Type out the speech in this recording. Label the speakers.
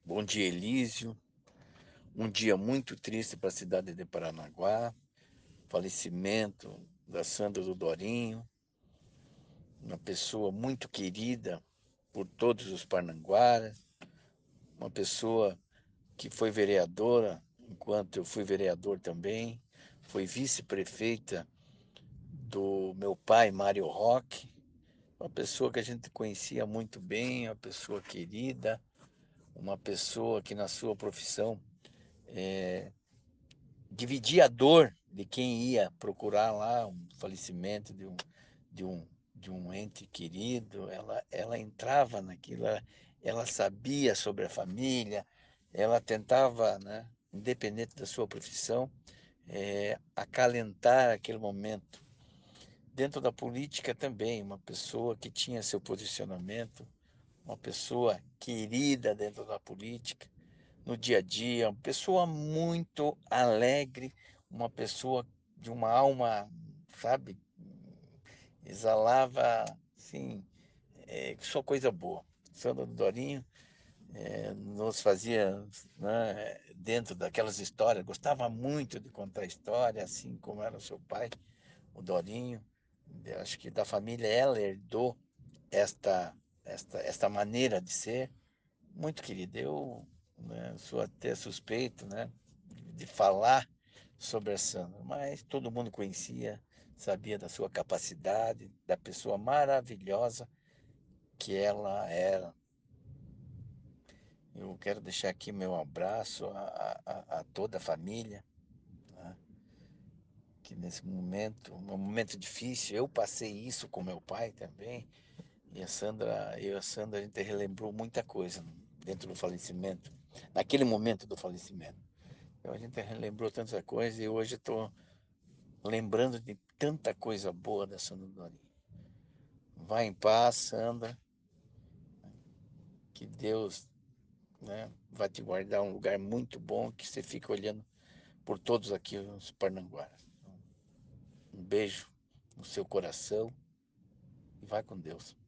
Speaker 1: Bom dia, Elísio. Um dia muito triste para a cidade de Paranaguá. Falecimento da Sandra do Dorinho, uma pessoa muito querida por todos os parnanguaras, uma pessoa que foi vereadora, enquanto eu fui vereador também, foi vice-prefeita do meu pai, Mário Roque, uma pessoa que a gente conhecia muito bem, uma pessoa querida, uma pessoa que na sua profissão dividir a dor de quem ia procurar lá um falecimento de um, de um ente querido. Ela entrava naquilo, ela sabia sobre a família, ela tentava, né, independente da sua profissão, acalentar aquele momento. Dentro da política também, uma pessoa que tinha seu posicionamento, uma pessoa querida dentro da política, no dia a dia, uma pessoa muito alegre, uma pessoa de uma alma, sabe, exalava, assim, só coisa boa. Sandra do Dorinho nos fazia, né, dentro daquelas histórias, gostava muito de contar história, assim como era o seu pai, o Dorinho. Eu acho que da família ela herdou esta, esta maneira de ser, muito querida. Eu, né, sou até suspeito, né, de falar sobre a Sandra, mas todo mundo conhecia, sabia da sua capacidade, da pessoa maravilhosa que ela era. Eu quero deixar aqui meu abraço a toda a família, né, que nesse momento, um momento difícil, eu passei isso com meu pai também, e a Sandra, eu e a Sandra, a gente relembrou muita coisa dentro do falecimento, naquele momento do falecimento. Então a gente relembrou tanta coisa e hoje estou lembrando de tanta coisa boa da Sandra Dorinho. Vá em paz, Sandra, que Deus, né, vai te guardar um lugar muito bom, que você fica olhando por todos aqui os Parnanguaras. Um beijo no seu coração e vai com Deus.